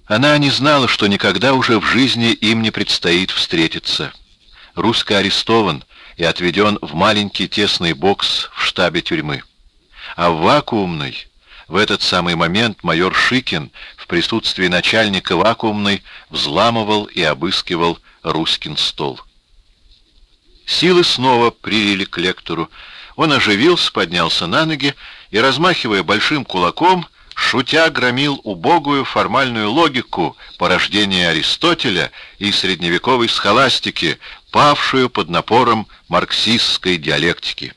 Она не знала, что никогда уже в жизни им не предстоит встретиться. Русско арестован и отведен в маленький тесный бокс в штабе тюрьмы. А в вакуумной, в этот самый момент майор Шикин в присутствии начальника вакуумной взламывал и обыскивал Руськин стол. Силы снова прилили к лектору. Он оживился, поднялся на ноги и, размахивая большим кулаком, шутя громил убогую формальную логику порождения Аристотеля и средневековой схоластики, павшую под напором марксистской диалектики.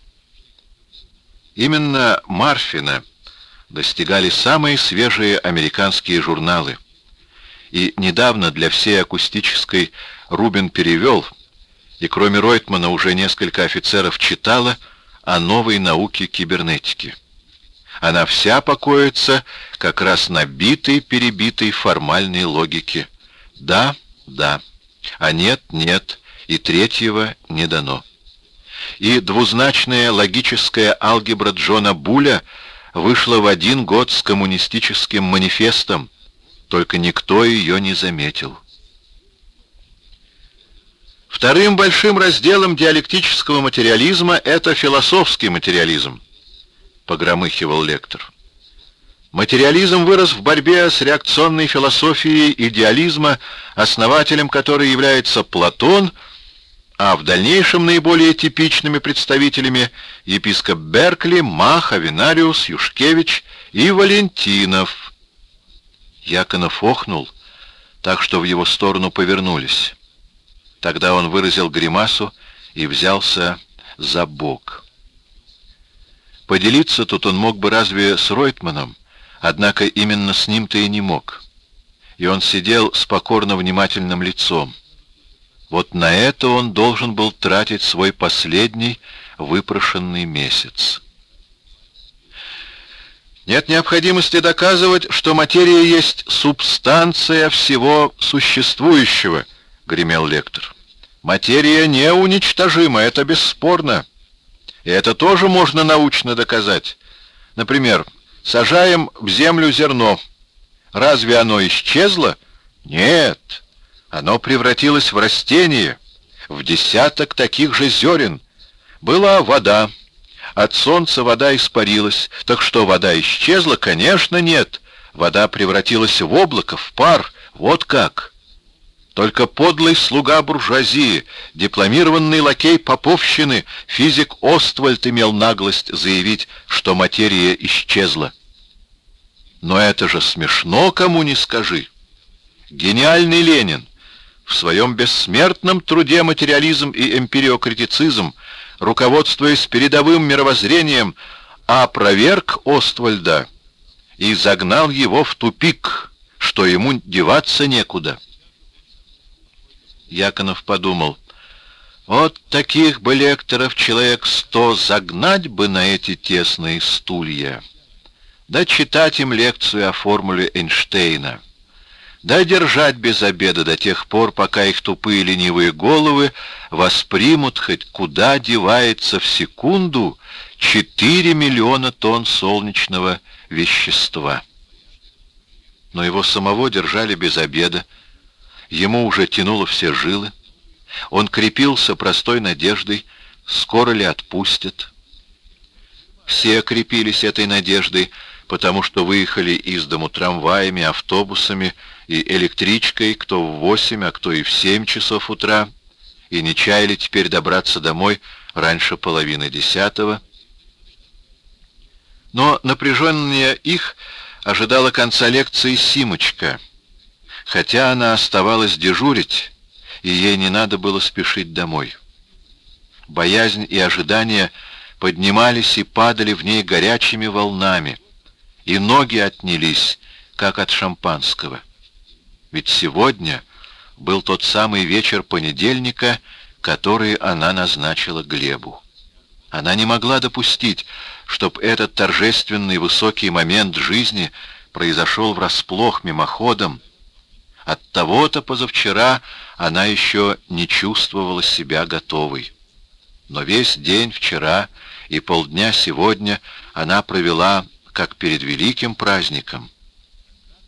Именно Марфина достигали самые свежие американские журналы. И недавно для всей акустической Рубин перевел, и кроме Ройтмана уже несколько офицеров читало о новой науке кибернетики. Она вся покоится как раз на битой-перебитой формальной логике. Да, да, а нет, нет, и третьего не дано. И двузначная логическая алгебра Джона Буля вышла в один год с коммунистическим манифестом, только никто ее не заметил. Вторым большим разделом диалектического материализма это философский материализм, погромыхивал лектор. Материализм вырос в борьбе с реакционной философией идеализма, основателем которой является Платон, а в дальнейшем наиболее типичными представителями епископ Беркли, Мах, Авенариус, Юшкевич и Валентинов. Яконов охнул, так что в его сторону повернулись. Тогда он выразил гримасу и взялся за бок. Поделиться тут он мог бы разве с Ройтманом, однако именно с ним-то и не мог. И он сидел с покорно внимательным лицом. Вот на это он должен был тратить свой последний выпрошенный месяц. Нет необходимости доказывать, что материя есть субстанция всего существующего, гремел лектор. Материя неуничтожима, это бесспорно. И это тоже можно научно доказать. Например, сажаем в землю зерно. Разве оно исчезло? Нет. Оно превратилось в растение, в десяток таких же зерен. Была вода. От солнца вода испарилась. Так что, вода исчезла? Конечно, нет. Вода превратилась в облако, в пар. Вот как. Только подлый слуга буржуазии, дипломированный лакей поповщины, физик Оствальд имел наглость заявить, что материя исчезла. Но это же смешно, кому не скажи. Гениальный Ленин в своем бессмертном труде «Материализм и эмпириокритицизм», руководствуясь передовым мировоззрением, опроверг Оствальда и загнал его в тупик, что ему деваться некуда. Яконов подумал, вот таких бы лекторов человек 100 загнать бы на эти тесные стулья, да читать им лекцию о формуле Эйнштейна, да держать без обеда до тех пор, пока их тупые ленивые головы воспримут хоть куда девается в секунду 4 миллиона тонн солнечного вещества. Но его самого держали без обеда, ему уже тянуло все жилы, он крепился простой надеждой, скоро ли отпустят. Все крепились этой надеждой, потому что выехали из дому трамваями, автобусами и электричкой, кто в 8, а кто и в 7 часов утра, и не чаяли теперь добраться домой раньше 9:30. Но напряженнее их ожидала конца лекции Симочка, хотя она оставалась дежурить, и ей не надо было спешить домой. Боязнь и ожидание поднимались и падали в ней горячими волнами, и ноги отнялись, как от шампанского. Ведь сегодня был тот самый вечер понедельника, который она назначила Глебу. Она не могла допустить, чтобы этот торжественный высокий момент жизни произошел врасплох, мимоходом. Оттого-то позавчера она еще не чувствовала себя готовой. Но весь день вчера и полдня сегодня она провела как перед великим праздником.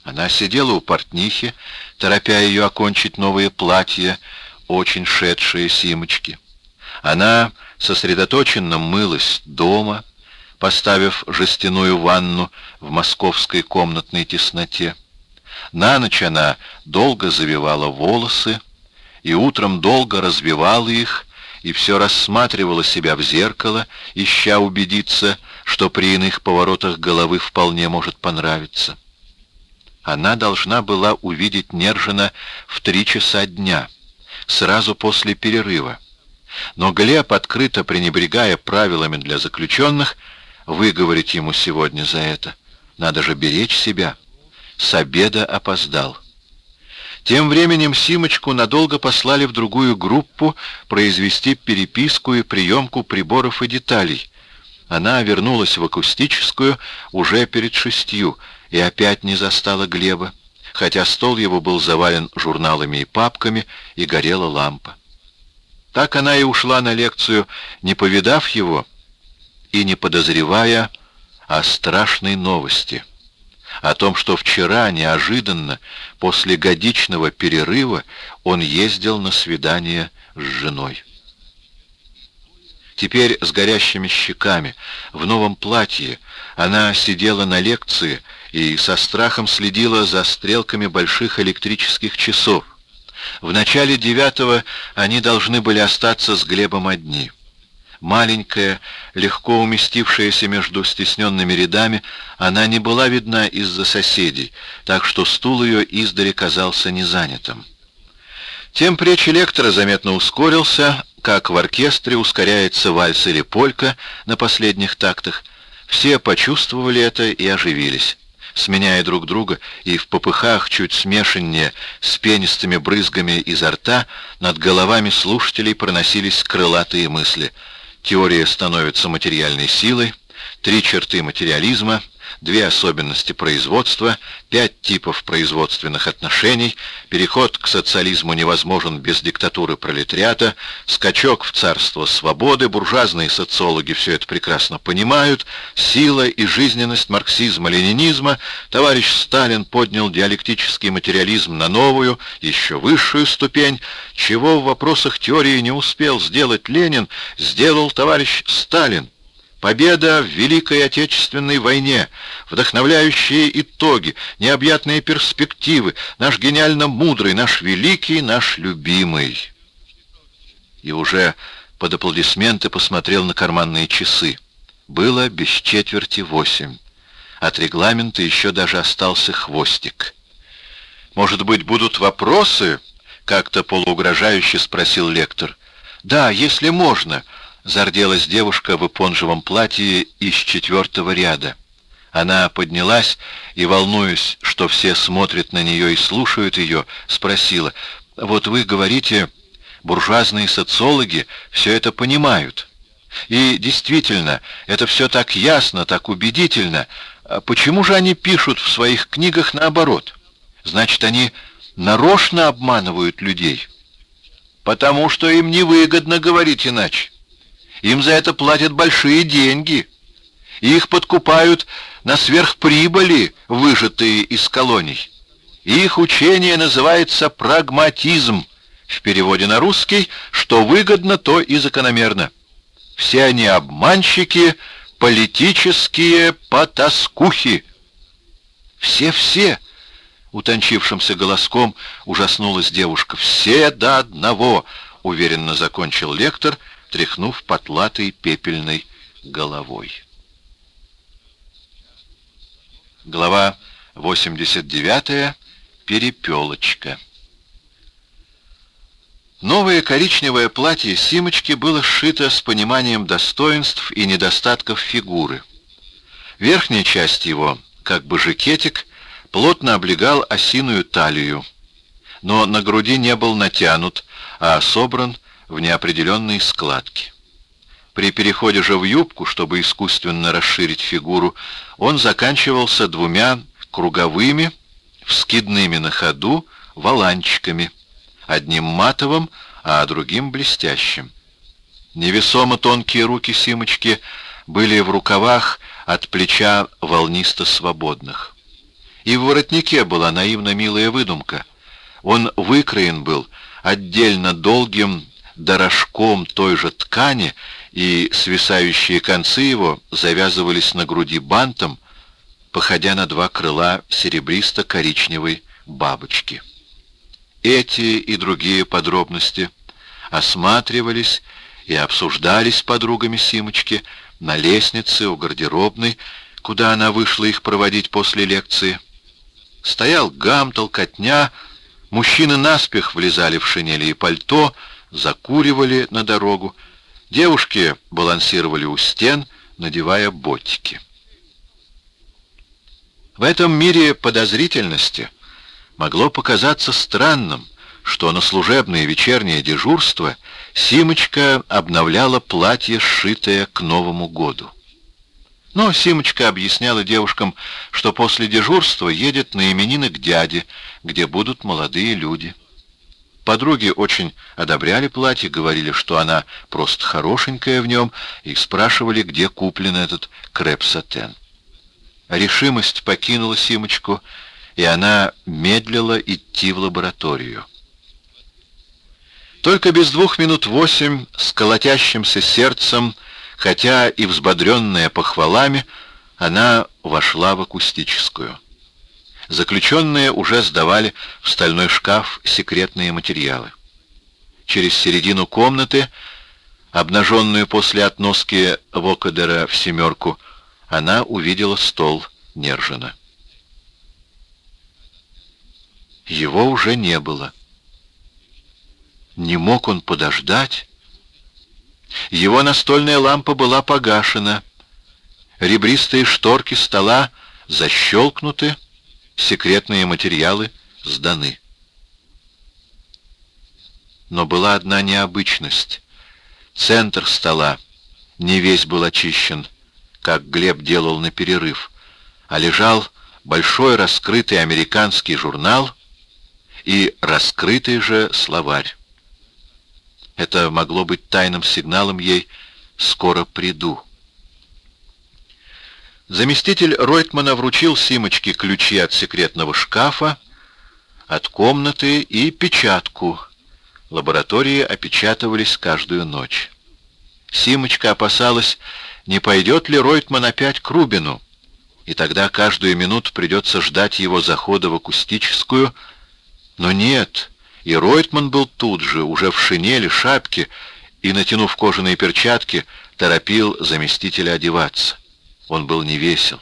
Она сидела у портнихи, торопя ее окончить новые платья, очень шедшие Симочке. Она сосредоточенно мылась дома, поставив жестяную ванну в московской комнатной тесноте. На ночь она долго завивала волосы, и утром долго развивала их, и все рассматривала себя в зеркало, ища убедиться, что при иных поворотах головы вполне может понравиться. Она должна была увидеть Нержина в 3 часа дня, сразу после перерыва. Но Глеб, открыто пренебрегая правилами для заключенных, выговорить ему сегодня за это. Надо же беречь себя. С обеда опоздал. Тем временем Симочку надолго послали в другую группу произвести переписку и приемку приборов и деталей. Она вернулась в акустическую уже перед 6 и опять не застала Глеба, хотя стол его был завален журналами и папками, и горела лампа. Так она и ушла на лекцию, не повидав его и не подозревая о страшной новости. О том, что вчера, неожиданно, после годичного перерыва, он ездил на свидание с женой. Теперь с горящими щеками, в новом платье, она сидела на лекции и со страхом следила за стрелками больших электрических часов. В начале 9 они должны были остаться с Глебом одни. Маленькая, легко уместившаяся между стесненными рядами, она не была видна из-за соседей, так что стул ее издали казался незанятым. Тем речь лектора заметно ускорился, как в оркестре ускоряется вальс или полька на последних тактах. Все почувствовали это и оживились, сменяя друг друга, и в попыхах чуть смешаннее с пенистыми брызгами изо рта над головами слушателей проносились крылатые мысли. Теория становится материальной силой, 3 черты материализма, 2 особенности производства, 5 типов производственных отношений, переход к социализму невозможен без диктатуры пролетариата, скачок в царство свободы, буржуазные социологи все это прекрасно понимают, сила и жизненность марксизма-ленинизма, товарищ Сталин поднял диалектический материализм на новую, еще высшую ступень, чего в вопросах теории не успел сделать Ленин, сделал товарищ Сталин. Победа в Великой Отечественной войне, вдохновляющие итоги, необъятные перспективы, наш гениально мудрый, наш великий, наш любимый. И уже под аплодисменты посмотрел на карманные часы. Было без 7:45. От регламента еще даже остался хвостик. «Может быть, будут вопросы?» — как-то полуугрожающе спросил лектор. «Да, если можно», — зарделась девушка в эпонжевом платье из 4-го ряда. Она поднялась и, волнуясь, что все смотрят на нее и слушают ее, спросила: «Вот вы говорите, буржуазные социологи все это понимают. И действительно, это все так ясно, так убедительно. Почему же они пишут в своих книгах наоборот? Значит, они нарочно обманывают людей?» «Потому что им невыгодно говорить иначе. Им за это платят большие деньги. Их подкупают на сверхприбыли, выжатые из колоний. Их учение называется прагматизм. В переводе на русский, что выгодно, то и закономерно. Все они обманщики, политические потаскухи». «Все-все!» — утончившимся голоском ужаснулась девушка. «Все до одного!» — уверенно закончил лектор, тряхнув потлатой пепельной головой. Глава 89. Перепелочка. Новое коричневое платье Симочки было сшито с пониманием достоинств и недостатков фигуры. Верхняя часть его, как бы жакетик, плотно облегал осиную талию, но на груди не был натянут, а собран в неопределенные складки. При переходе же в юбку, чтобы искусственно расширить фигуру, он заканчивался 2 круговыми, вскидными на ходу, воланчиками, одним матовым, а другим блестящим. Невесомо тонкие руки Симочки были в рукавах от плеча волнисто-свободных. И в воротнике была наивно милая выдумка. Он выкроен был отдельно долгим дорожком той же ткани, и свисающие концы его завязывались на груди бантом, походя на два крыла серебристо-коричневой бабочки. Эти и другие подробности осматривались и обсуждались подругами Симочки на лестнице у гардеробной, куда она вышла их проводить после лекции. Стоял гам, толкотня, мужчины наспех влезали в шинели и пальто, закуривали на дорогу, девушки балансировали у стен, надевая ботики. В этом мире подозрительности могло показаться странным, что на служебное вечернее дежурство Симочка обновляла платье, сшитое к Новому году. Но Симочка объясняла девушкам, что после дежурства едет на именины к дяде, где будут молодые люди. Подруги очень одобряли платье, говорили, что она просто хорошенькая в нем, и спрашивали, где куплен этот креп-сатен. Решимость покинула Симочку, и она медлила идти в лабораторию. Только без 8:02 с колотящимся сердцем, хотя и взбодренная похвалами, она вошла в акустическую. Заключенные уже сдавали в стальной шкаф секретные материалы. Через середину комнаты, обнаженную после относки Вокадера в 7, она увидела стол Нержина. Его уже не было. Не мог он подождать? Его настольная лампа была погашена, ребристые шторки стола защелкнуты, секретные материалы сданы. Но была одна необычность. Центр стола не весь был очищен, как Глеб делал на перерыв, а лежал большой раскрытый американский журнал и раскрытый же словарь. Это могло быть тайным сигналом ей «скоро приду». Заместитель Ройтмана вручил Симочке ключи от секретного шкафа, от комнаты и печатку. Лаборатории опечатывались каждую ночь. Симочка опасалась, не пойдет ли Ройтман опять к Рубину, и тогда каждую минуту придется ждать его захода в акустическую. Но нет, и Ройтман был тут же, уже в шинели, шапке, и, натянув кожаные перчатки, торопил заместителя одеваться. Он был невесел.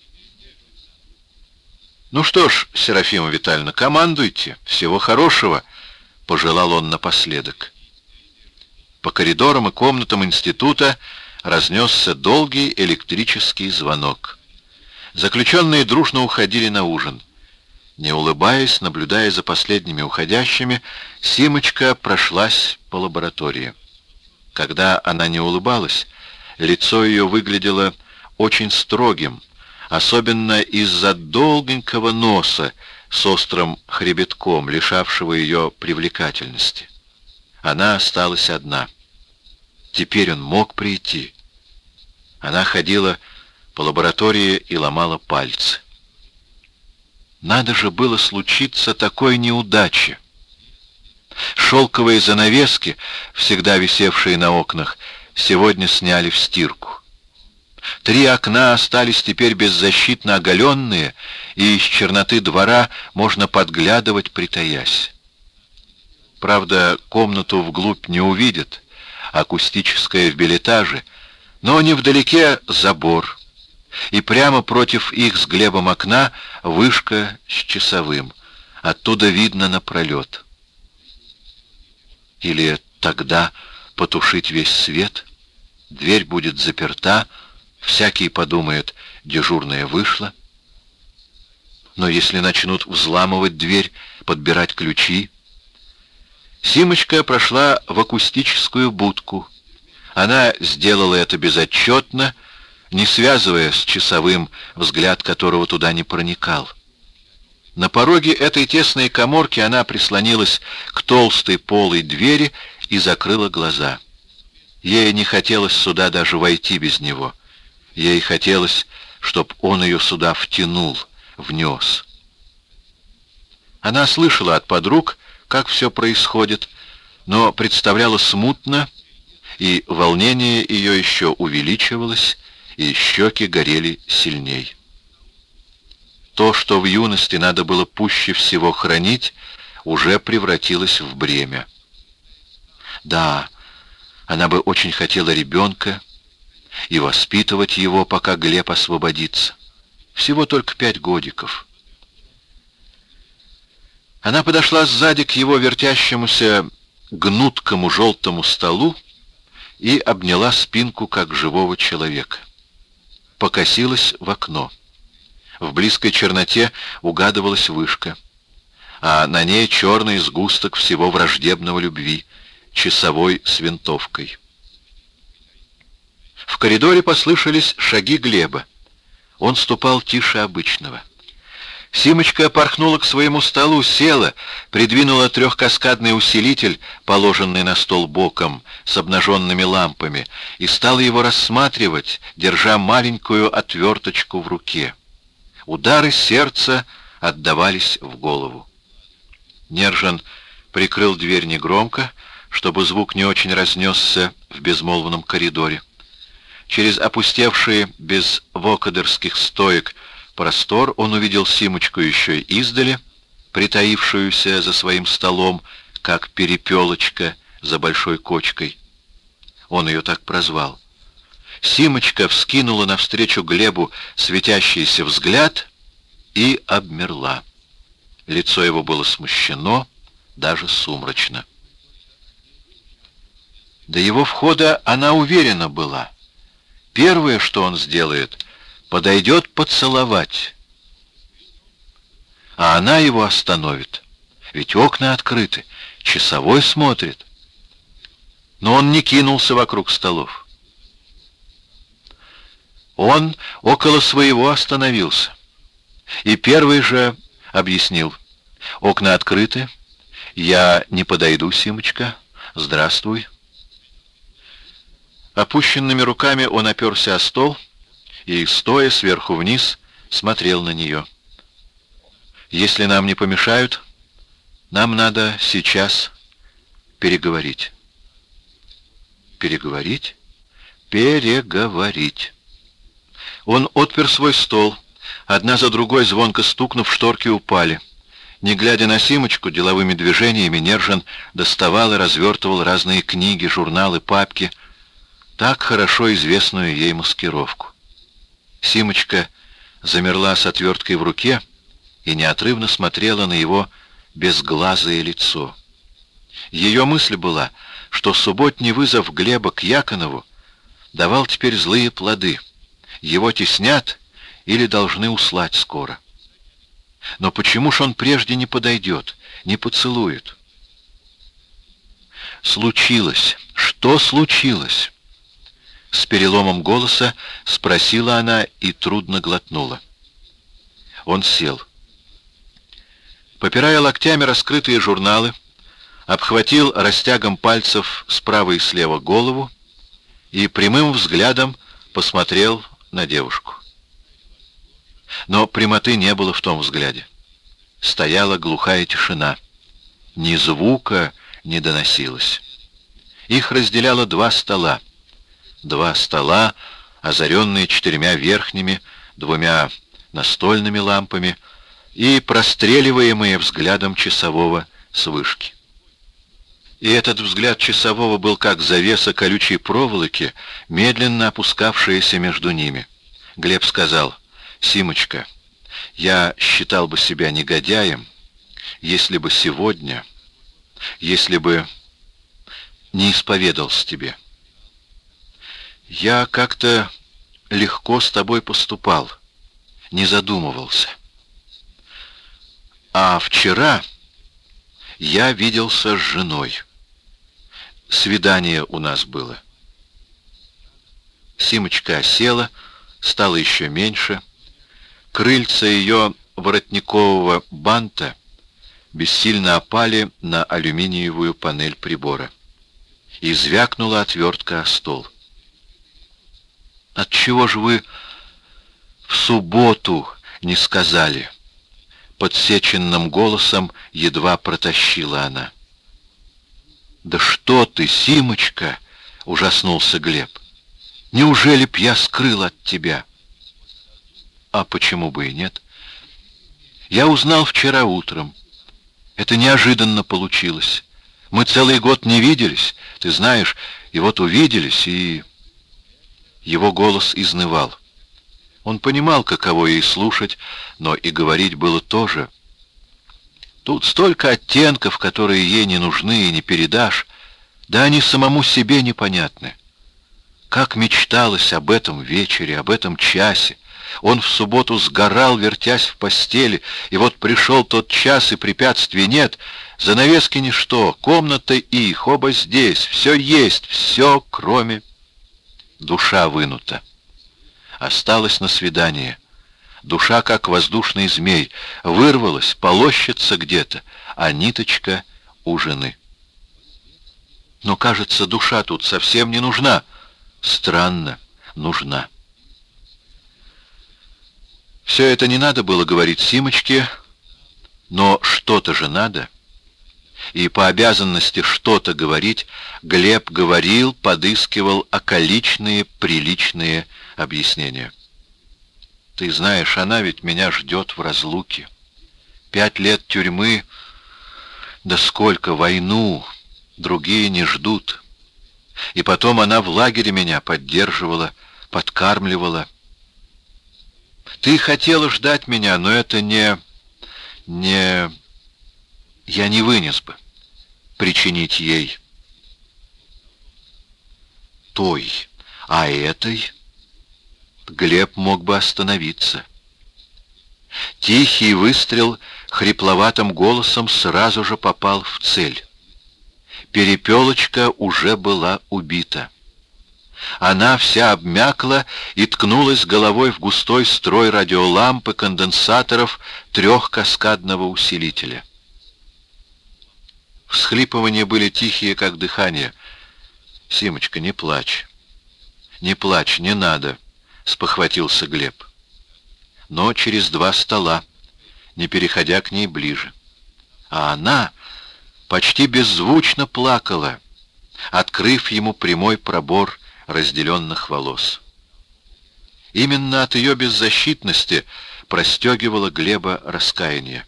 «Ну что ж, Серафима Витальевна, командуйте. Всего хорошего», — пожелал он напоследок. По коридорам и комнатам института разнесся долгий электрический звонок. Заключенные дружно уходили на ужин. Не улыбаясь, наблюдая за последними уходящими, Симочка прошлась по лаборатории. Когда она не улыбалась, лицо ее выглядело очень строгим, особенно из-за долгенького носа с острым хребетком, лишавшего ее привлекательности. Она осталась одна. Теперь он мог прийти. Она ходила по лаборатории и ломала пальцы. Надо же было случиться такой неудаче. Шелковые занавески, всегда висевшие на окнах, сегодня сняли в стирку. 3 окна остались теперь беззащитно оголенные, и из черноты двора можно подглядывать, притаясь. Правда, комнату вглубь не увидят, акустическая в бельэтаже, но невдалеке забор, и прямо против их с Глебом окна вышка с часовым. Оттуда видно напролет. Или тогда потушить весь свет, дверь будет заперта, всякий подумает, дежурная вышла. Но если начнут взламывать дверь, подбирать ключи... Симочка прошла в акустическую будку. Она сделала это безотчетно, не связывая с часовым, взгляд которого туда не проникал. На пороге этой тесной каморки она прислонилась к толстой полой двери и закрыла глаза. Ей не хотелось сюда даже войти без него. Ей хотелось, чтоб он ее сюда втянул, внес. Она слышала от подруг, как все происходит, но представляла смутно, и волнение ее еще увеличивалось, и щеки горели сильней. То, что в юности надо было пуще всего хранить, уже превратилось в бремя. Да, она бы очень хотела ребенка и воспитывать его, пока Глеб освободится. Всего только 5 годиков. Она подошла сзади к его вертящемуся гнуткому желтому столу и обняла спинку, как живого человека. Покосилась в окно. В близкой черноте угадывалась вышка, а на ней черный сгусток всего враждебного любви, часовой с винтовкой. В коридоре послышались шаги Глеба. Он ступал тише обычного. Симочка порхнула к своему столу, села, придвинула трехкаскадный усилитель, положенный на стол боком, с обнаженными лампами, и стала его рассматривать, держа маленькую отверточку в руке. Удары сердца отдавались в голову. Нержин прикрыл дверь негромко, чтобы звук не очень разнесся в безмолвном коридоре. Через опустевшие без вокодерских стоек простор он увидел Симочку еще издали, притаившуюся за своим столом, как перепелочка за большой кочкой. Он ее так прозвал. Симочка вскинула навстречу Глебу светящийся взгляд и обмерла. Лицо его было смущено, даже сумрачно. До его входа она уверена была. Первое, что он сделает, подойдет поцеловать. А она его остановит. Ведь окна открыты, часовой смотрит. Но он не кинулся вокруг столов. Он около своего остановился. И первый же объяснил: окна открыты, я не подойду, Симочка, здравствуй. Опущенными руками он оперся о стол и, стоя сверху вниз, смотрел на нее. «Если нам не помешают, нам надо сейчас переговорить». «Переговорить? Переговорить». Он отпер свой стол. Одна за другой, звонко стукнув, шторки упали. Не глядя на Симочку, деловыми движениями Нержин доставал и развертывал разные книги, журналы, папки, так хорошо известную ей маскировку. Симочка замерла с отверткой в руке и неотрывно смотрела на его безглазое лицо. Ее мысль была, что субботний вызов Глеба к Яконову давал теперь злые плоды. Его теснят или должны услать скоро. Но почему ж он прежде не подойдет, не поцелует? Случилось. Что случилось? С переломом голоса спросила она и трудно глотнула. Он сел. Попирая локтями раскрытые журналы, обхватил растягом пальцев справа и слева голову и прямым взглядом посмотрел на девушку. Но прямоты не было в том взгляде. Стояла глухая тишина. Ни звука не доносилось. Их разделяло 2 стола. 2 стола, озаренные 4 верхними, 2 настольными лампами и простреливаемые взглядом часового с вышки. И этот взгляд часового был как завеса колючей проволоки, медленно опускавшаяся между ними. Глеб сказал: «Симочка, я считал бы себя негодяем, если бы сегодня, если бы не исповедался тебе. Я как-то легко с тобой поступал, не задумывался. А вчера я виделся с женой. Свидание у нас было». Симочка села, стала еще меньше. Крыльца ее воротникового банта бессильно опали на алюминиевую панель прибора. И звякнула отвертка о стол. «Отчего же вы в субботу не сказали?» подсеченным голосом едва протащила она. «Да что ты, Симочка!» — ужаснулся Глеб. «Неужели б я скрыл от тебя?» «А почему бы и нет? Я узнал вчера утром. Это неожиданно получилось. Мы целый год не виделись, ты знаешь, и вот увиделись, и...» Его голос изнывал. Он понимал, каково ей слушать, но и говорить было тоже. Тут столько оттенков, которые ей не нужны и не передашь, да они самому себе непонятны. Как мечталось об этом вечере, об этом часе. Он в субботу сгорал, вертясь в постели, и вот пришел тот час, и препятствий нет. Занавески ничто, комната их, оба здесь, все есть, все, кроме... Душа вынута. Осталась на свидание. Душа, как воздушный змей, вырвалась, полощется где-то, а ниточка у жены. Но, кажется, душа тут совсем не нужна. Странно, нужна. Все это не надо было говорить Симочке, но что-то же надо. И по обязанности что-то говорить Глеб говорил, подыскивал околичные, приличные объяснения. «Ты знаешь, она ведь меня ждет в разлуке. 5 лет тюрьмы, да сколько, войну, другие не ждут. И потом она в лагере меня поддерживала, подкармливала. Ты хотела ждать меня, но это не... Я не вынес бы причинить ей. Той, а этой Глеб мог бы остановиться. Тихий выстрел хрипловатым голосом сразу же попал в цель. Перепелочка уже была убита. Она вся обмякла и ткнулась головой в густой строй радиоламп и конденсаторов 3-каскадного усилителя. Всхлипывания были тихие, как дыхание. «Симочка, не плачь. Не плачь, не надо», — спохватился Глеб. Но через 2 стола, не переходя к ней ближе. А она почти беззвучно плакала, открыв ему прямой пробор разделенных волос. Именно от ее беззащитности простегивало Глеба раскаяние.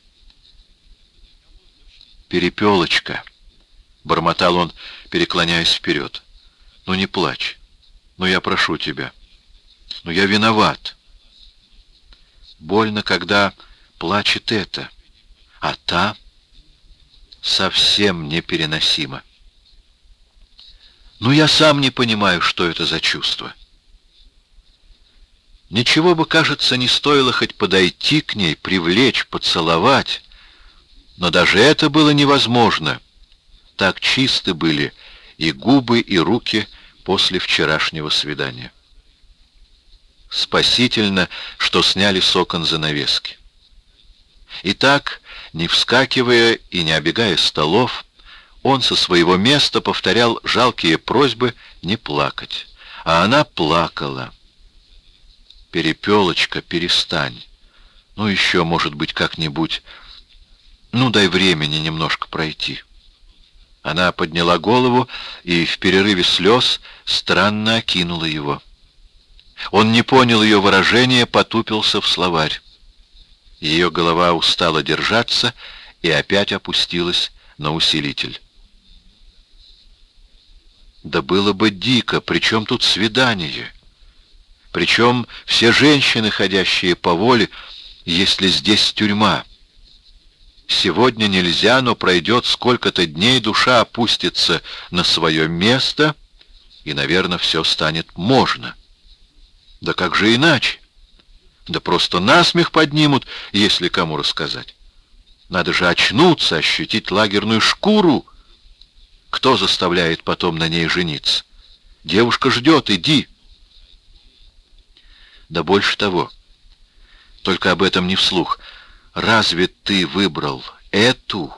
«Перепелочка», — бормотал он, переклоняясь вперед, — «ну не плачь, ну я прошу тебя, ну я виноват. Больно, когда плачет это, а та совсем непереносима. Ну я сам не понимаю, что это за чувство». Ничего бы, кажется, не стоило хоть подойти к ней, привлечь, поцеловать, но даже это было невозможно. Так чисты были и губы, и руки после вчерашнего свидания. Спасительно, что сняли с окон занавески. И так, не вскакивая и не обегая столов, он со своего места повторял жалкие просьбы не плакать. А она плакала. «Перепелочка, перестань. Ну еще, может быть, как-нибудь... Ну, дай времени немножко пройти». Она подняла голову и в перерыве слез странно окинула его. Он не понял ее выражения, потупился в словарь. Ее голова устала держаться и опять опустилась на усилитель. Да было бы дико, причем тут свидание? Причем все женщины, ходящие по воле, если здесь тюрьма? Сегодня нельзя, но пройдет сколько-то дней, душа опустится на свое место, и, наверное, все станет можно. Да как же иначе? Да просто насмех поднимут, если кому рассказать. Надо же очнуться, ощутить лагерную шкуру. Кто заставляет потом на ней жениться? Девушка ждет, иди. Да больше того, только об этом не вслух. Разве ты выбрал эту?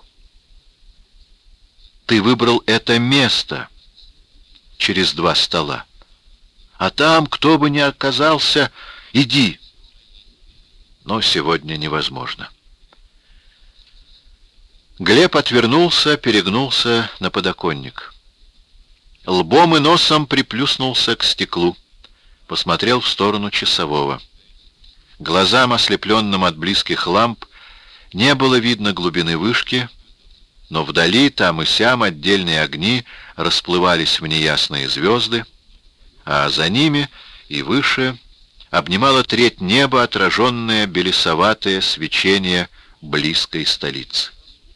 Ты выбрал это место через 2 стола. А там, кто бы ни оказался, иди. Но сегодня невозможно. Глеб отвернулся, перегнулся на подоконник. Лбом и носом приплюснулся к стеклу. Посмотрел в сторону часового. Глазам, ослепленным от близких ламп, не было видно глубины вышки, но вдали, там и сям, отдельные огни расплывались в неясные звезды, а за ними и выше обнимала треть неба, отраженное белесоватое свечение близкой столицы.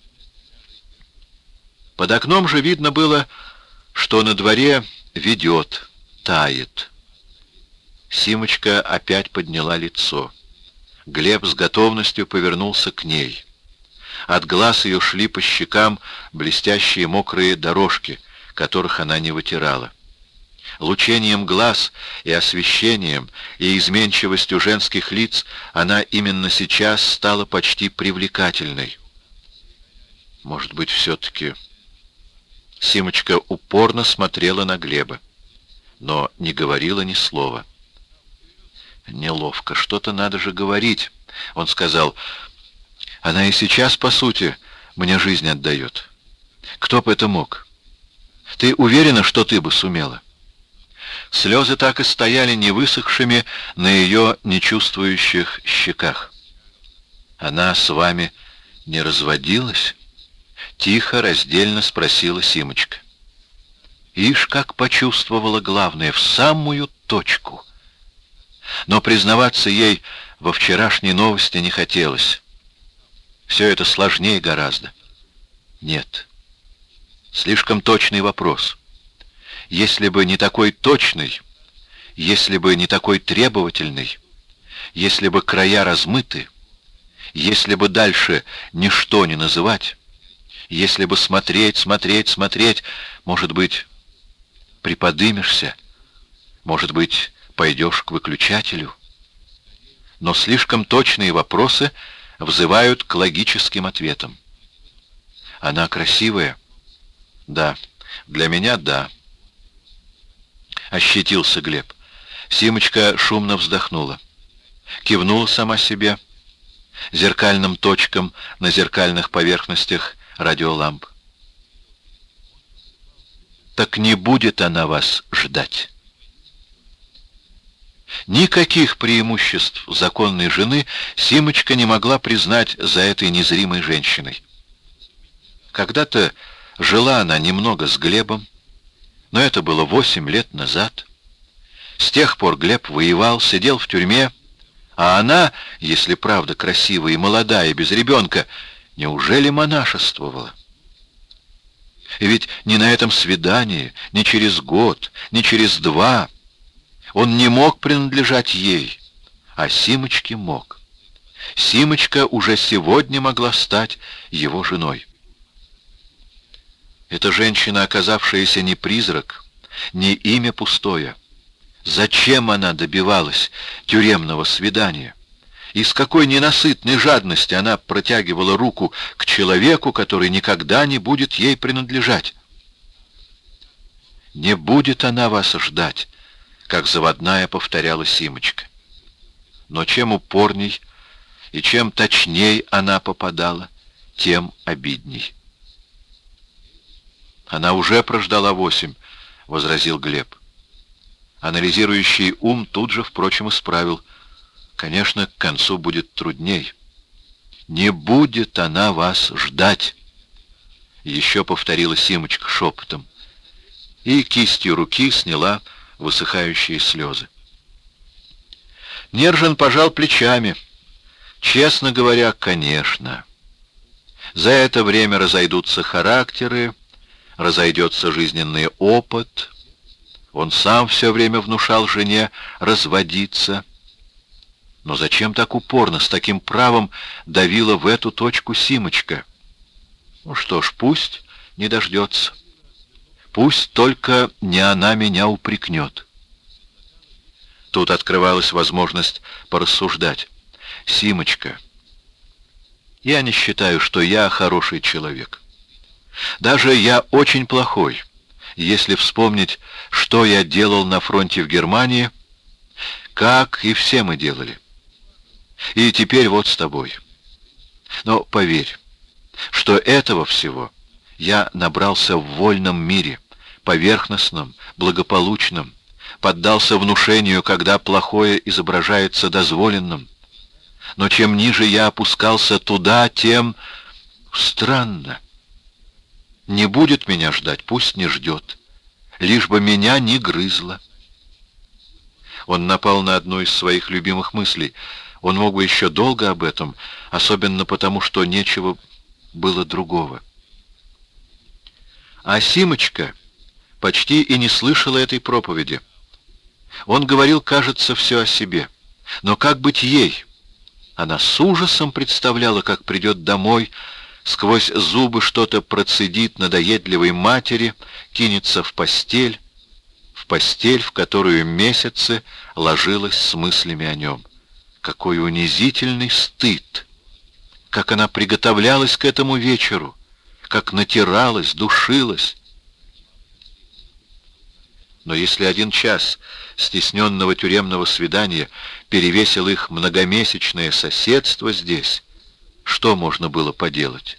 Под окном же видно было, что на дворе ведет, тает. Симочка опять подняла лицо. Глеб с готовностью повернулся к ней. От глаз ее шли по щекам блестящие мокрые дорожки, которых она не вытирала. Лучением глаз и освещением, и изменчивостью женских лиц она именно сейчас стала почти привлекательной. Может быть, все-таки... Симочка упорно смотрела на Глеба, но не говорила ни слова. Неловко, что-то надо же говорить. Он сказал: она и сейчас, по сути, мне жизнь отдает. Кто бы это мог? Ты уверена, что ты бы сумела? Слезы так и стояли невысохшими на ее нечувствующих щеках. Она с вами не разводилась? Тихо, раздельно спросила Симочка. Ишь, как почувствовала главное, в самую точку. Но признаваться ей во вчерашней новости не хотелось. Все это сложнее гораздо. Нет. Слишком точный вопрос. Если бы не такой точный, если бы не такой требовательный, если бы края размыты, если бы дальше ничто не называть, если бы смотреть, смотреть, смотреть, может быть, приподымешься, может быть, пойдешь к выключателю. Но слишком точные вопросы взывают к логическим ответам. Она красивая? Да. Для меня — да. Ощетился Глеб. Симочка шумно вздохнула. Кивнула сама себе зеркальным точкам на зеркальных поверхностях радиоламп. Так не будет она вас ждать. Никаких преимуществ законной жены Симочка не могла признать за этой незримой женщиной. Когда-то жила она немного с Глебом, но это было 8 лет назад. С тех пор Глеб воевал, сидел в тюрьме, а она, если правда красивая и молодая, и без ребенка, неужели монашествовала? И ведь ни на этом свидании, ни через год, ни через 2 он не мог принадлежать ей, а Симочке мог. Симочка уже сегодня могла стать его женой. Эта женщина, оказавшаяся не призрак, не имя пустое. Зачем она добивалась тюремного свидания? И с какой ненасытной жадностью она протягивала руку к человеку, который никогда не будет ей принадлежать? «Не будет она вас ждать», как заводная повторяла Симочка. Но чем упорней и чем точней она попадала, тем обидней. «Она уже прождала 8», — возразил Глеб. Анализирующий ум тут же, впрочем, исправил. Конечно, к концу будет трудней. «Не будет она вас ждать», — еще повторила Симочка шепотом. И кистью руки сняла высыхающие слезы. Нержин пожал плечами. Честно говоря, конечно. За это время разойдутся характеры, разойдется жизненный опыт. Он сам все время внушал жене разводиться. Но зачем так упорно, с таким правом давила в эту точку Симочка? Ну что ж, пусть не дождется. Пусть только не она меня упрекнет. Тут открывалась возможность порассуждать. Симочка, я не считаю, что я хороший человек. Даже я очень плохой, если вспомнить, что я делал на фронте в Германии, как и все мы делали. И теперь вот с тобой. Но поверь, что этого всего я набрался в вольном мире, поверхностном, благополучном, поддался внушению, когда плохое изображается дозволенным. Но чем ниже я опускался туда, тем странно. Не будет меня ждать, пусть не ждет, лишь бы меня не грызло. Он напал на одну из своих любимых мыслей. Он мог бы еще долго об этом, особенно потому, что нечего было другого. А Симочка почти и не слышала этой проповеди. Он говорил, кажется, все о себе. Но как быть ей? Она с ужасом представляла, как придет домой, сквозь зубы что-то процедит надоедливой матери, кинется в постель, в которую месяцы ложилась с мыслями о нем. Какой унизительный стыд! Как она приготовлялась к этому вечеру, как натиралась, душилась. Но если 1 час стесненного тюремного свидания перевесил их многомесячное соседство здесь, что можно было поделать?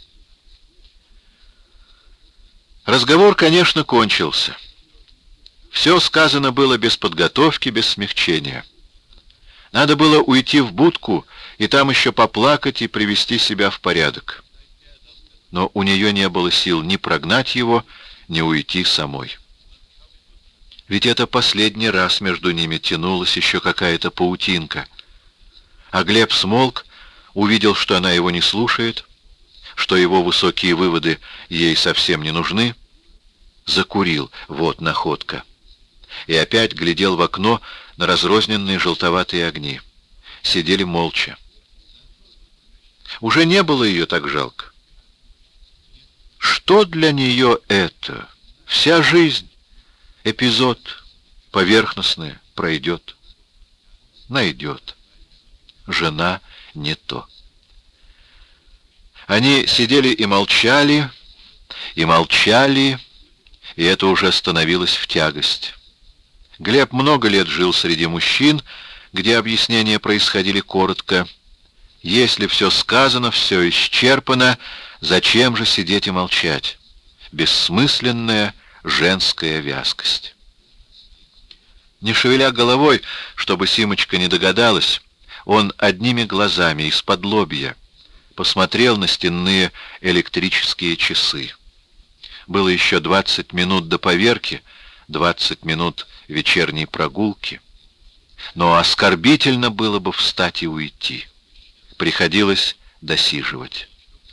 Разговор, конечно, кончился. Все сказано было без подготовки, без смягчения. Надо было уйти в будку и там еще поплакать и привести себя в порядок. Но у нее не было сил ни прогнать его, ни уйти самой. Ведь это последний раз между ними тянулась еще какая-то паутинка. А Глеб смолк, увидел, что она его не слушает, что его высокие выводы ей совсем не нужны, закурил, вот находка. И опять глядел в окно на разрозненные желтоватые огни. Сидели молча. Уже не было ее так жалко. Что для нее это? Вся жизнь, эпизод, поверхностный, пройдет. Найдет. Жена не то. Они сидели и молчали, и это уже становилось в тягость. Глеб много лет жил среди мужчин, где объяснения происходили коротко. Если все сказано, все исчерпано, зачем же сидеть и молчать? Бессмысленная женская вязкость. Не шевеля головой, чтобы Симочка не догадалась, он одними глазами из-под лобья посмотрел на стенные электрические часы. Было еще 20 минут до поверки, 20 минут вечерней прогулки. Но оскорбительно было бы встать и уйти. Приходилось досиживать.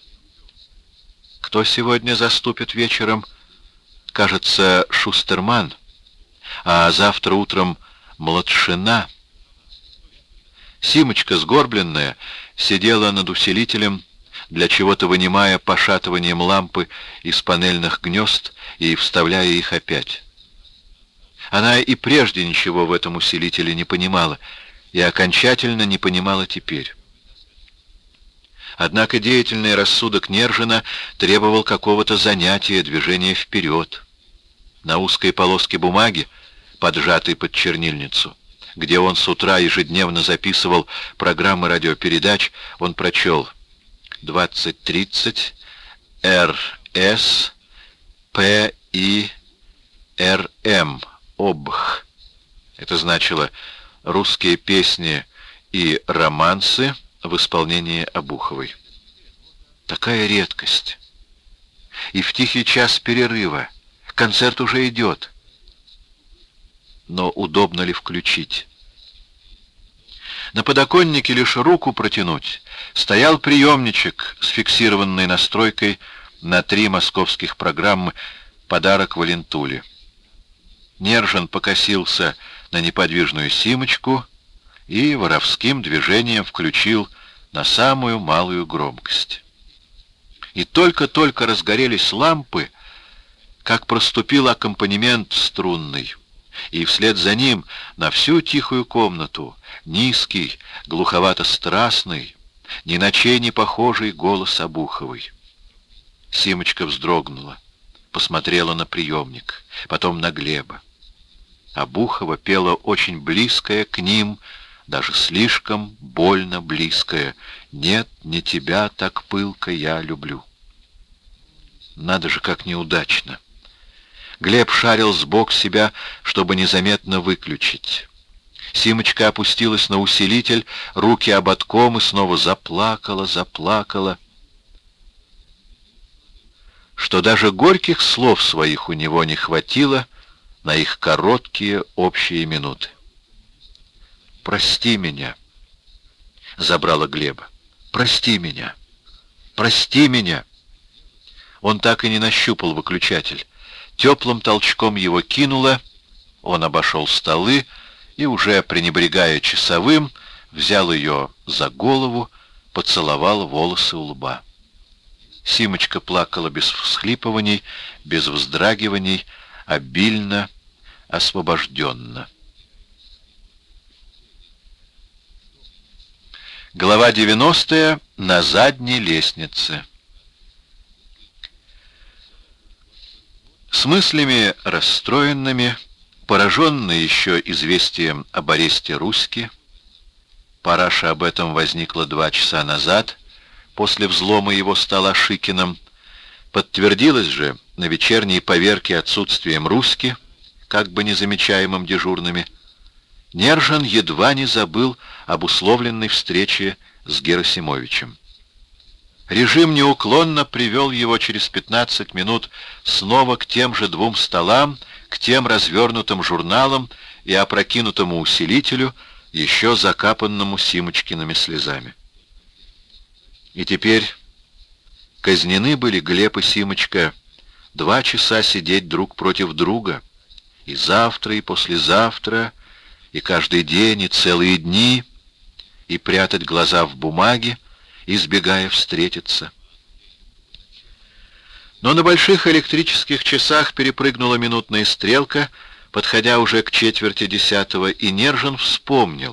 Кто сегодня заступит вечером? Кажется, Шустерман. А завтра утром Младшина. Симочка, сгорбленная, сидела над усилителем, для чего-то вынимая пошатыванием лампы из панельных гнезд и вставляя их опять. Она и прежде ничего в этом усилителе не понимала, и окончательно не понимала теперь. Однако деятельный рассудок Нержина требовал какого-то занятия, движения вперед. На узкой полоске бумаги, поджатой под чернильницу, где он с утра ежедневно записывал программы радиопередач, он прочел 20:30 РС ПИРМ ОБХ. Это значило «Русские песни и романсы» в исполнении Обуховой. Такая редкость. И в тихий час перерыва. Концерт уже идет. Но удобно ли включить? На подоконнике лишь руку протянуть стоял приемничек с фиксированной настройкой на 3 московских программы «Подарок Валентуле». Нержин покосился на неподвижную Симочку и воровским движением включил на самую малую громкость. И только-только разгорелись лампы, как проступил аккомпанемент струнный, и вслед за ним на всю тихую комнату низкий, глуховато-страстный, ни на чей не похожий голос Обуховой. Симочка вздрогнула, посмотрела на приемник, потом на Глеба. Обухова пела очень близкое к ним, даже слишком больно близкое. «Нет, не тебя так пылко я люблю». Надо же, как неудачно. Глеб шарил сбок себя, чтобы незаметно выключить. Симочка опустилась на усилитель, руки ободком и снова заплакала. Что даже горьких слов своих у него не хватило на их короткие общие минуты. «Прости меня», — забрала Глеба. «Прости меня! Прости меня!» Он так и не нащупал выключатель. Теплым толчком его кинуло, он обошел столы и, уже пренебрегая часовым, взял ее за голову, поцеловал волосы у лба. Симочка плакала без всхлипываний, без вздрагиваний, обильно, освобожденно. Глава 90. На задней лестнице. С мыслями расстроенными, пораженный еще известием об аресте Руськи, параша об этом возникла 2 часа назад, после взлома его стола Шикиным, подтвердилось же на вечерней поверке отсутствием Руськи, как бы незамечаемым дежурными, Нержин едва не забыл об условленной встрече с Герасимовичем. Режим неуклонно привел его через 15 минут снова к тем же 2 столам, к тем развернутым журналам и опрокинутому усилителю, еще закапанному Симочкиными слезами. И теперь казнены были Глеб и Симочка 2 часа сидеть друг против друга, и завтра, и послезавтра, и каждый день, и целые дни, и прятать глаза в бумаге, избегая встретиться. Но на больших электрических часах перепрыгнула минутная стрелка, подходя уже к 9:45, и Нержин вспомнил.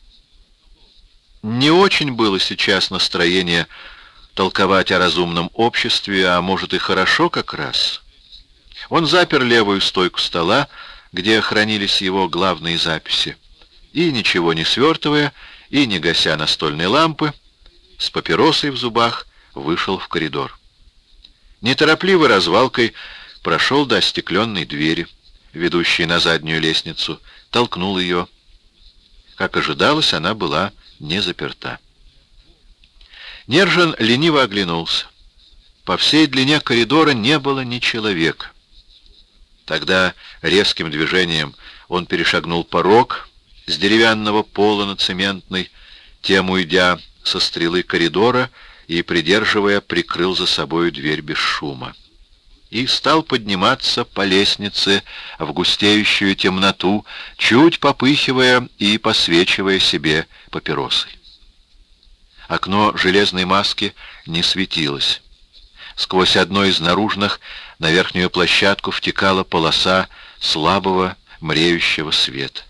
Не очень было сейчас настроение толковать о разумном обществе, а может и хорошо как раз. Он запер левую стойку стола, где хранились его главные записи, и, ничего не свертывая и не гася настольной лампы, с папиросой в зубах вышел в коридор. Неторопливой развалкой прошел до остекленной двери, ведущей на заднюю лестницу, толкнул ее. Как ожидалось, она была не заперта. Нержин лениво оглянулся. По всей длине коридора не было ни человека. Тогда резким движением он перешагнул порог с деревянного пола на цементный, тем уйдя со стрелы коридора и, придерживая, прикрыл за собою дверь без шума. И стал подниматься по лестнице в густеющую темноту, чуть попыхивая и посвечивая себе папиросой. Окно железной маски не светилось. Сквозь одно из наружных на верхнюю площадку втекала полоса слабого мреющего света.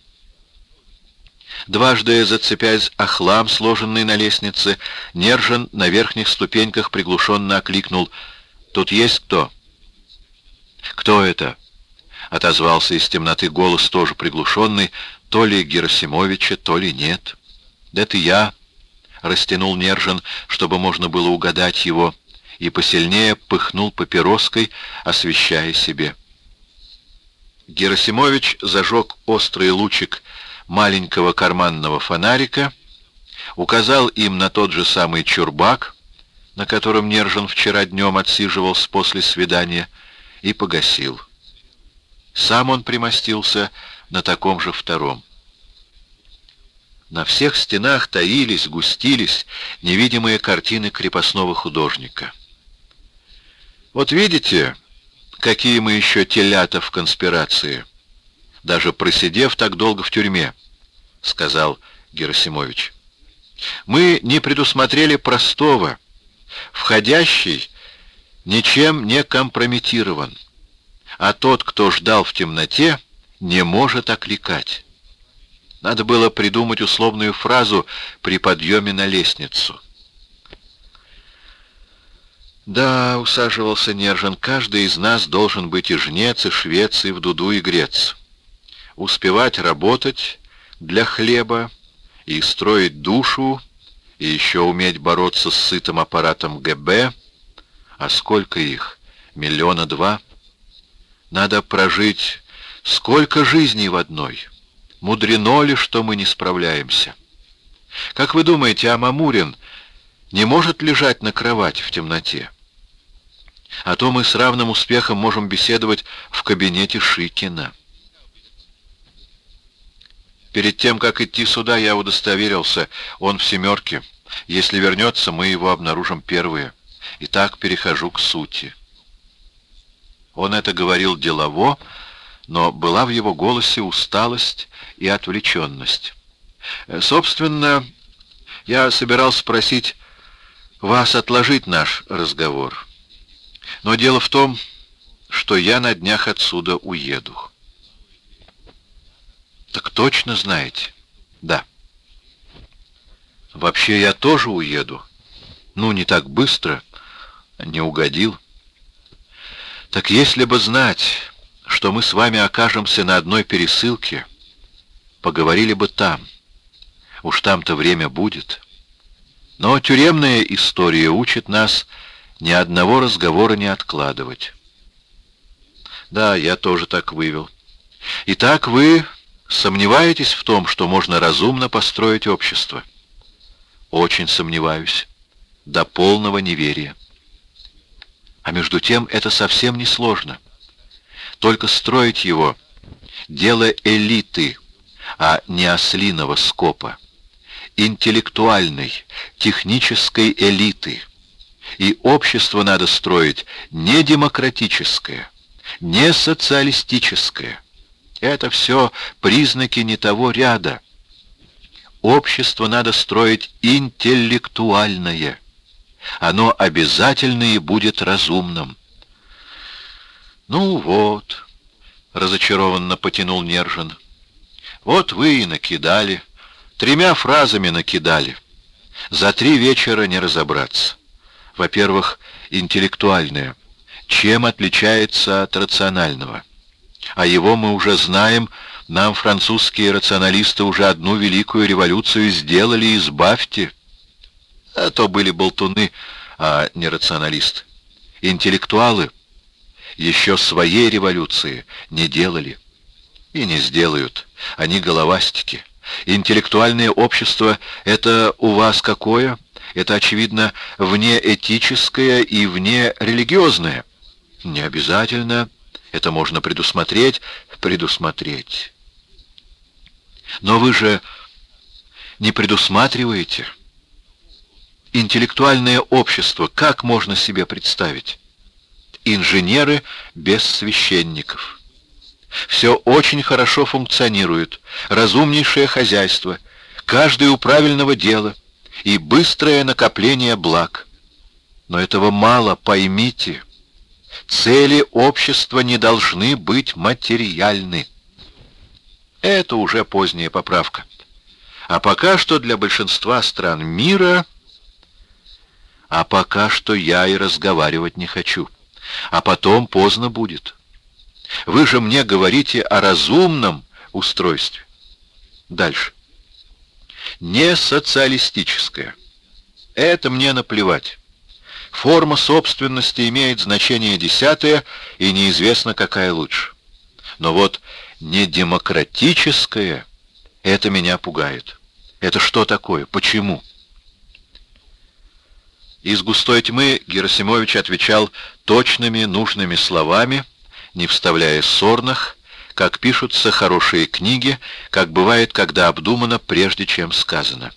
Дважды зацепясь о хлам, сложенный на лестнице, Нержин на верхних ступеньках приглушенно окликнул: «Тут есть кто?» «Кто это?» — отозвался из темноты голос, тоже приглушенный, то ли Герасимовича, то ли нет. «Да это я», — растянул Нержин, чтобы можно было угадать его, и посильнее пыхнул папироской, освещая себе. Герасимович зажег острый лучик маленького карманного фонарика, указал им на тот же самый чурбак, на котором Нержин вчера днем отсиживался после свидания, и погасил. Сам он примостился на таком же втором. На всех стенах таились, густились невидимые картины крепостного художника. «Вот видите, какие мы еще телята в конспирации, даже просидев так долго в тюрьме», — сказал Герасимович. «Мы не предусмотрели простого. Входящий ничем не компрометирован, а тот, кто ждал в темноте, не может окликать. Надо было придумать условную фразу при подъеме на лестницу». «Да», — усаживался Нержин, — «каждый из нас должен быть и жнец, и швец, и в дуду игрец. Успевать работать для хлеба, и строить душу, и еще уметь бороться с сытым аппаратом ГБ. А сколько их? Миллиона два. Надо прожить сколько жизней в одной. Мудрено ли, что мы не справляемся? Как вы думаете, а Мамурин не может лежать на кровати в темноте? А то мы с равным успехом можем беседовать в кабинете Шикина. Перед тем, как идти сюда, я удостоверился, он в «семерке». Если вернется, мы его обнаружим первые. Итак, перехожу к сути. Он это говорил делово, но была в его голосе усталость и отвлеченность. Собственно, я собирался спросить вас отложить наш разговор. Но дело в том, что я на днях отсюда уеду. Так точно знаете? Да. Вообще я тоже уеду. Ну, не так быстро. Не угодил. Так если бы знать, что мы с вами окажемся на одной пересылке, поговорили бы там. Уж там-то время будет. Но тюремная история учит нас ни одного разговора не откладывать. Да, я тоже так вывел. Итак, вы сомневаетесь в том, что можно разумно построить общество? Очень сомневаюсь. До полного неверия. А между тем это совсем не сложно. Только строить его — дело элиты, а не ослиного скопа. Интеллектуальной, технической элиты. И общество надо строить не демократическое, не социалистическое. Это все признаки не того ряда. Общество надо строить интеллектуальное. Оно обязательно и будет разумным. Ну вот, разочарованно потянул Нержин. Вот вы и накидали. 3 фразами накидали. За 3 вечера не разобраться. Во-первых, интеллектуальное. Чем отличается от рационального? А его мы уже знаем. Нам французские рационалисты уже одну великую революцию сделали, избавьте. А то были болтуны, а не рационалисты. Интеллектуалы еще своей революции не делали. И не сделают. Они головастики. Интеллектуальное общество — это у вас какое? Это, очевидно, внеэтическое и внерелигиозное. Не обязательно. Это можно предусмотреть. Но вы же не предусматриваете. Интеллектуальное общество как можно себе представить? Инженеры без священников. Все очень хорошо функционирует, разумнейшее хозяйство, каждый у правильного дела и быстрое накопление благ. Но этого мало, поймите. Цели общества не должны быть материальны. Это уже поздняя поправка. А пока что для большинства стран мира... А пока что я и разговаривать не хочу. А потом поздно будет. Вы же мне говорите о разумном устройстве. Дальше. Не социалистическое. Это мне наплевать. Форма собственности имеет значение 10, и неизвестно, какая лучше. Но вот не демократическое, это меня пугает. Это что такое? Почему? Из густой тьмы Герасимович отвечал точными, нужными словами, не вставляя сорных, как пишутся хорошие книги, как бывает, когда обдумано, прежде чем сказано.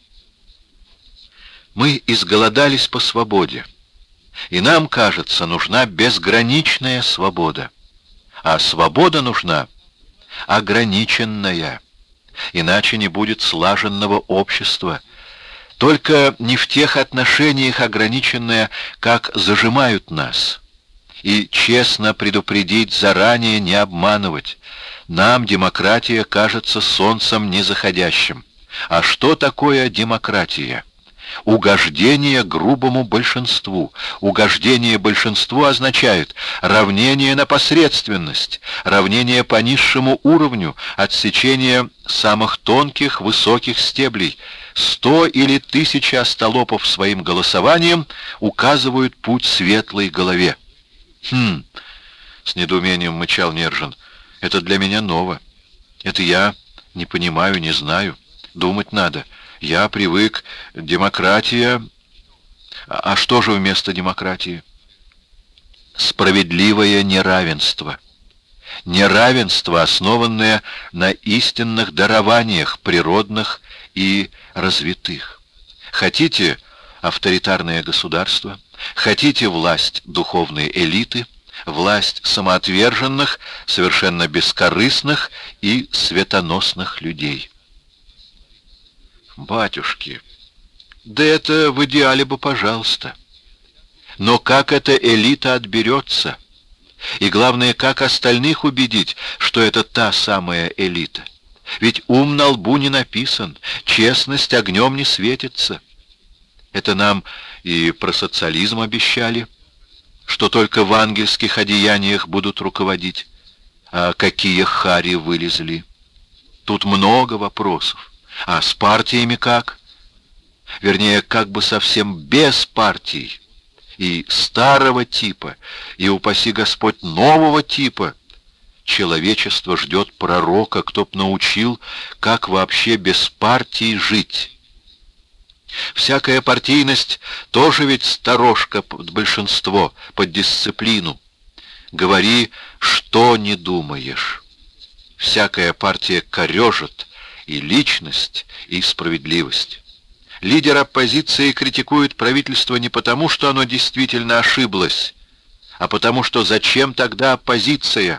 Мы изголодались по свободе, и нам, кажется, нужна безграничная свобода, а свобода нужна ограниченная, иначе не будет слаженного общества, только не в тех отношениях ограниченное, как зажимают нас. И честно предупредить, заранее не обманывать. Нам демократия кажется солнцем незаходящим. А что такое демократия? Угождение грубому большинству. Угождение большинству означает равнение на посредственность, равнение по низшему уровню, отсечение самых тонких, высоких стеблей. 100 или 1000 остолопов своим голосованием указывают путь светлой голове. «Хм!» — с недоумением мычал Нержин. «Это для меня ново. Это я не понимаю, не знаю. Думать надо. Я привык. Демократия. А что же вместо демократии?» «Справедливое неравенство. Неравенство, основанное на истинных дарованиях, природных и развитых. Хотите авторитарное государство? Хотите власть духовной элиты? Власть самоотверженных, совершенно бескорыстных и светоносных людей?» «Батюшки, да это в идеале бы, пожалуйста. Но как эта элита отберется? И главное, как остальных убедить, что это та самая элита? Ведь ум на лбу не написан, честность огнем не светится. Это нам и про социализм обещали, что только в ангельских одеяниях будут руководить. А какие хари вылезли? Тут много вопросов. А с партиями как? Вернее, как бы совсем без партий. И старого типа, и, упаси Господь, нового типа. Человечество ждет пророка, кто б научил, как вообще без партий жить. Всякая партийность тоже ведь сторожка под большинство, под дисциплину. Говори, что не думаешь. Всякая партия корежит и личность, и справедливость. Лидер оппозиции критикует правительство не потому, что оно действительно ошиблось, а потому что зачем тогда оппозиция?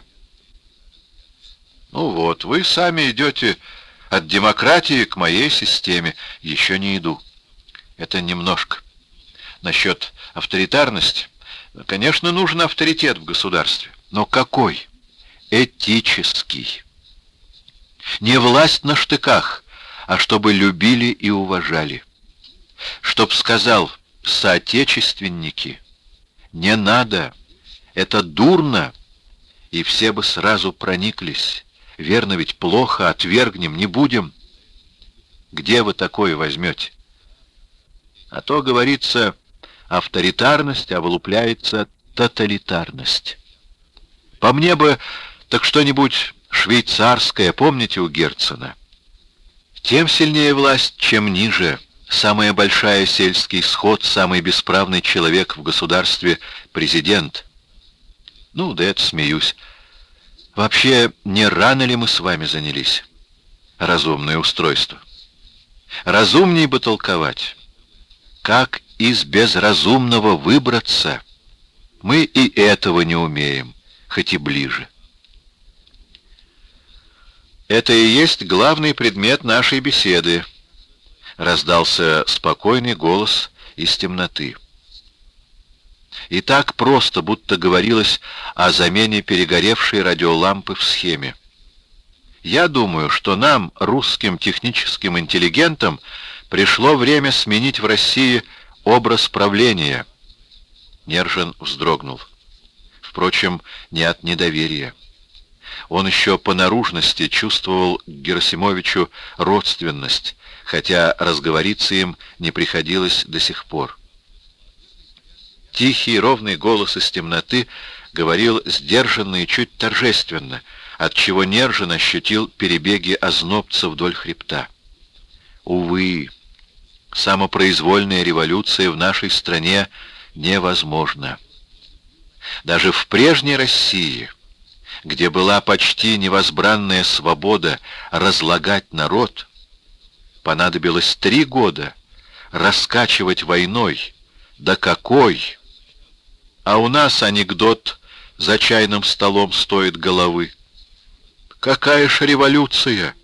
Ну вот, вы сами идете от демократии к моей системе. Еще не иду. Это немножко. Насчет авторитарности. Конечно, нужен авторитет в государстве. Но какой? Этический. Не власть на штыках, а чтобы любили и уважали. Чтоб сказал: соотечественники, не надо, это дурно, и все бы сразу прониклись. Верно ведь, плохо, отвергнем, не будем. Где вы такое возьмете? А то, говорится, авторитарность, а вылупляется тоталитарность. По мне бы так что-нибудь швейцарское, помните у Герцена? Тем сильнее власть, чем ниже. Самая большая — сельский сход, самый бесправный человек в государстве — президент. Ну, да это смеюсь. Вообще, не рано ли мы с вами занялись? Разумное устройство. Разумней бы толковать. Как из безразумного выбраться? Мы и этого не умеем, хоть и ближе. Это и есть главный предмет нашей беседы. Раздался спокойный голос из темноты. И так просто, будто говорилось о замене перегоревшей радиолампы в схеме. Я думаю, что нам, русским техническим интеллигентам, пришло время сменить в России образ правления. Нержин вздрогнул. Впрочем, не от недоверия. Он еще по наружности чувствовал к Герасимовичу родственность, хотя разговориться им не приходилось до сих пор. Тихий, ровный голос из темноты говорил сдержанно и чуть торжественно, отчего Нержин ощутил перебеги ознобца вдоль хребта. Увы, самопроизвольная революция в нашей стране невозможна. Даже в прежней России, где была почти невозбранная свобода разлагать народ, понадобилось 3 года раскачивать войной. Да какой! А у нас анекдот за чайным столом стоит головы. Какая ж революция!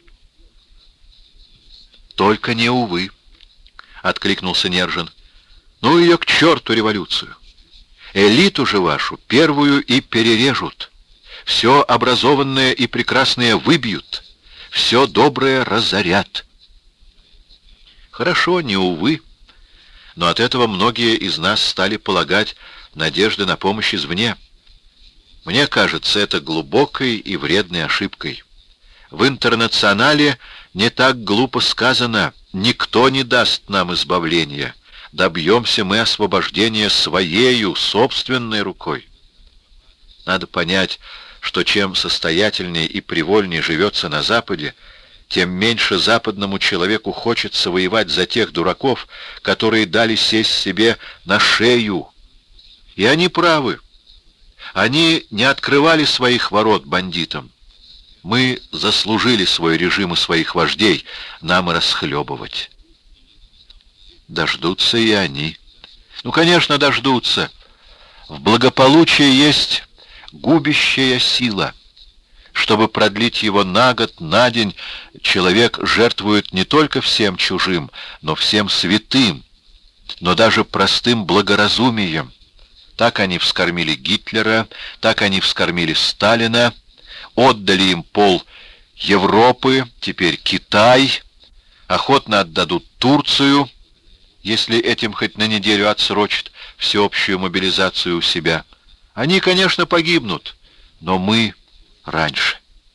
Только не увы, — откликнулся Нержин. Ну ее к черту революцию! Элиту же вашу первую и перережут. Все образованное и прекрасное выбьют, все доброе разорят. Хорошо, не увы, но от этого многие из нас стали полагать надежды на помощь извне. Мне кажется, это глубокой и вредной ошибкой. В «Интернационале» не так глупо сказано: «Никто не даст нам избавления. Добьемся мы освобождения своею, собственной рукой». Надо понять, что чем состоятельнее и привольнее живется на Западе, тем меньше западному человеку хочется воевать за тех дураков, которые дали сесть себе на шею. И они правы. Они не открывали своих ворот бандитам. Мы заслужили свой режим и своих вождей, нам и расхлебывать. Дождутся и они. Ну, конечно, дождутся. В благополучии есть губящая сила. Чтобы продлить его на год, на день, человек жертвует не только всем чужим, но всем святым, но даже простым благоразумием. Так они вскормили Гитлера, так они вскормили Сталина, отдали им пол Европы, теперь Китай, охотно отдадут Турцию, если этим хоть на неделю отсрочат всеобщую мобилизацию у себя. Они, конечно, погибнут, но мы раньше.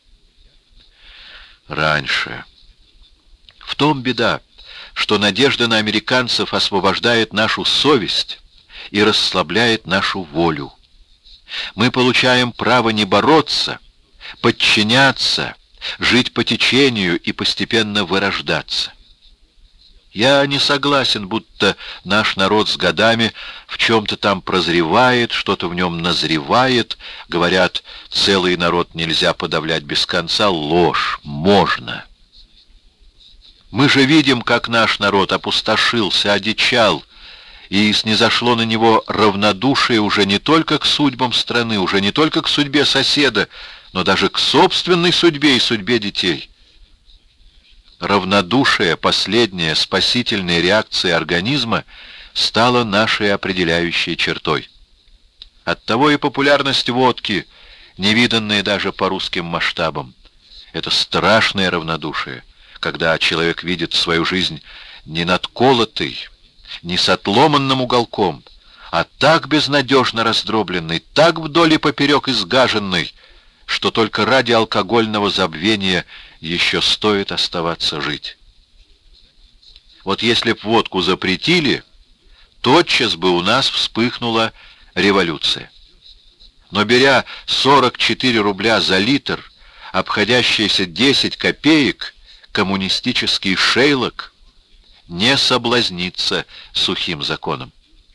Раньше. В том беда, что надежда на американцев освобождает нашу совесть и расслабляет нашу волю. Мы получаем право не бороться, подчиняться, жить по течению и постепенно вырождаться. Я не согласен, будто наш народ с годами в чем-то там прозревает, что-то в нем назревает. Говорят, целый народ нельзя подавлять без конца. Ложь. Можно. Мы же видим, как наш народ опустошился, одичал, и снизошло на него равнодушие уже не только к судьбам страны, уже не только к судьбе соседа, но даже к собственной судьбе и судьбе детей. Равнодушие, последняя спасительная реакция организма, стала нашей определяющей чертой. Оттого и популярность водки, невиданная даже по русским масштабам. Это страшное равнодушие, когда человек видит свою жизнь не надколотой, не с отломанным уголком, а так безнадежно раздробленной, так вдоль и поперек изгаженной, что только ради алкогольного забвения еще стоит оставаться жить. Вот если б водку запретили, тотчас бы у нас вспыхнула революция. Но беря 44 рубля за литр, обходящиеся 10 копеек, коммунистический шейлок не соблазнится сухим законом.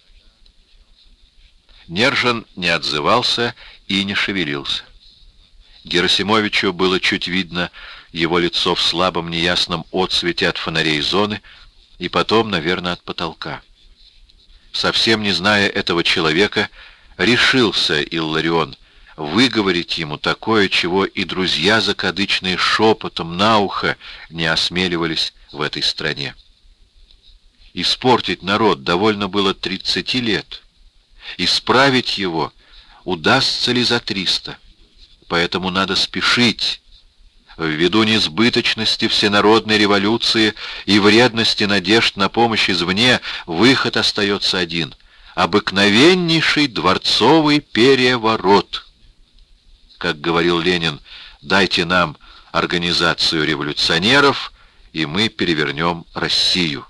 Нержин не отзывался и не шевелился. Герасимовичу было чуть видно его лицо в слабом неясном отсвете от фонарей зоны и потом, наверное, от потолка. Совсем не зная этого человека, решился Илларион выговорить ему такое, чего и друзья закадычные шепотом на ухо не осмеливались в этой стране. Испортить народ довольно было 30 лет. Исправить его удастся ли за 300? Поэтому надо спешить. Ввиду несбыточности всенародной революции и вредности надежд на помощь извне, выход остается один — обыкновеннейший дворцовый переворот. Как говорил Ленин, дайте нам организацию революционеров, и мы перевернем Россию.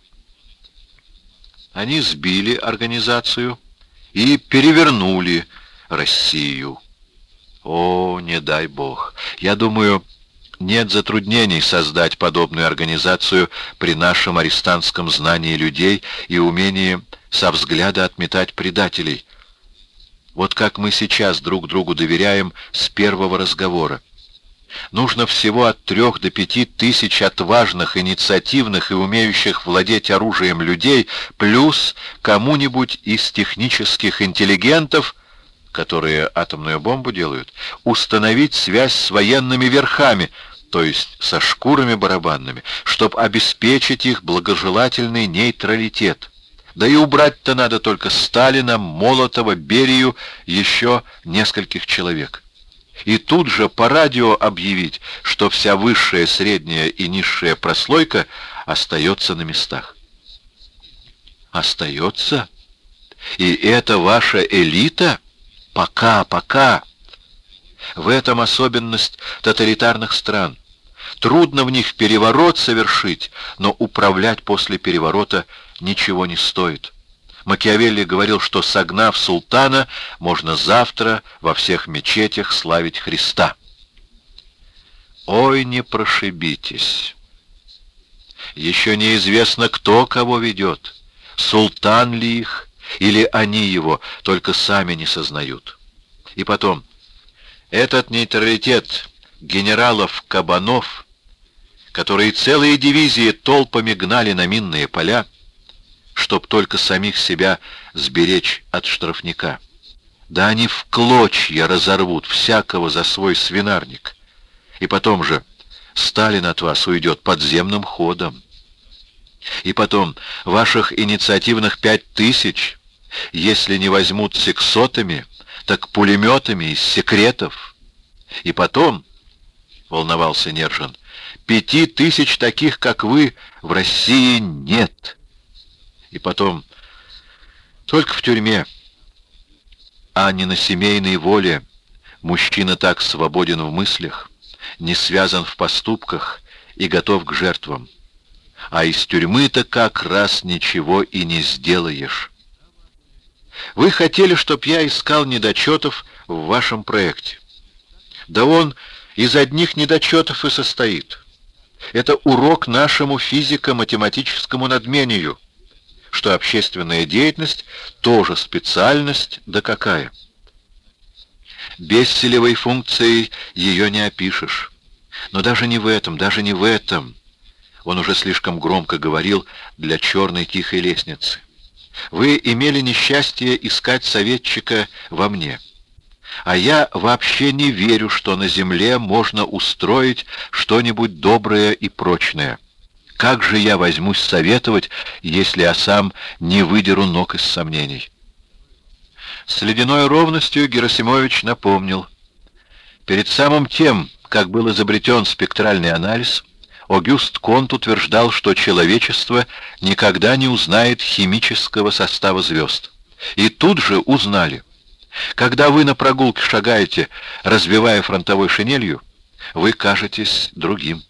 Они сбили организацию и перевернули Россию. О, не дай Бог! Я думаю, нет затруднений создать подобную организацию при нашем арестантском знании людей и умении со взгляда отметать предателей. Вот как мы сейчас друг другу доверяем с первого разговора. Нужно всего от 3 до 5 тысяч отважных, инициативных и умеющих владеть оружием людей, плюс кому-нибудь из технических интеллигентов, которые атомную бомбу делают, установить связь с военными верхами, то есть со шкурами барабанными, чтобы обеспечить их благожелательный нейтралитет. Да и убрать-то надо только Сталина, Молотова, Берию, еще нескольких человек. И тут же по радио объявить, что вся высшая, средняя и низшая прослойка остается на местах. Остается? И это ваша элита? Пока. В этом особенность тоталитарных стран. Трудно в них переворот совершить, но управлять после переворота ничего не стоит. Макиавелли говорил, что, согнав султана, можно завтра во всех мечетях славить Христа. Ой, не прошибитесь! Еще неизвестно, кто кого ведет, султан ли их, или они его, только сами не сознают. И потом, этот нейтралитет генералов-кабанов, которые целые дивизии толпами гнали на минные поля, чтоб только самих себя сберечь от штрафника. Да они в клочья разорвут всякого за свой свинарник. И потом же Сталин от вас уйдет подземным ходом. И потом ваших инициативных 5000, если не возьмут сексотами, так пулеметами из секретов. И потом, волновался Нержин, 5000 таких, как вы, в России нет. И потом, только в тюрьме, а не на семейной воле, мужчина так свободен в мыслях, не связан в поступках и готов к жертвам. А из тюрьмы-то как раз ничего и не сделаешь. Вы хотели, чтоб я искал недочетов в вашем проекте. Да он из одних недочетов и состоит. Это урок нашему физико-математическому надмению, что общественная деятельность тоже специальность, да какая. Бесселевой функцией ее не опишешь. Но даже не в этом, даже не в этом. Он уже слишком громко говорил для черной тихой лестницы. Вы имели несчастье искать советчика во мне. А я вообще не верю, что на земле можно устроить что-нибудь доброе и прочное. Как же я возьмусь советовать, если я сам не выдеру ног из сомнений? С ледяной ровностью Герасимович напомнил. Перед самым тем, как был изобретен спектральный анализ, Огюст Конт утверждал, что человечество никогда не узнает химического состава звезд. И тут же узнали. Когда вы на прогулке шагаете, развивая фронтовой шинелью, вы кажетесь другим.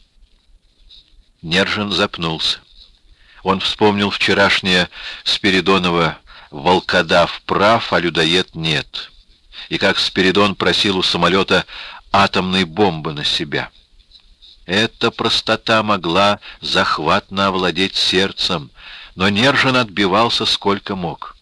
Нержин запнулся. Он вспомнил вчерашнее Спиридонова «Волкодав прав, а людоед нет». И как Спиридон просил у самолета атомной бомбы на себя. Эта простота могла захватно овладеть сердцем, но Нержин отбивался сколько мог.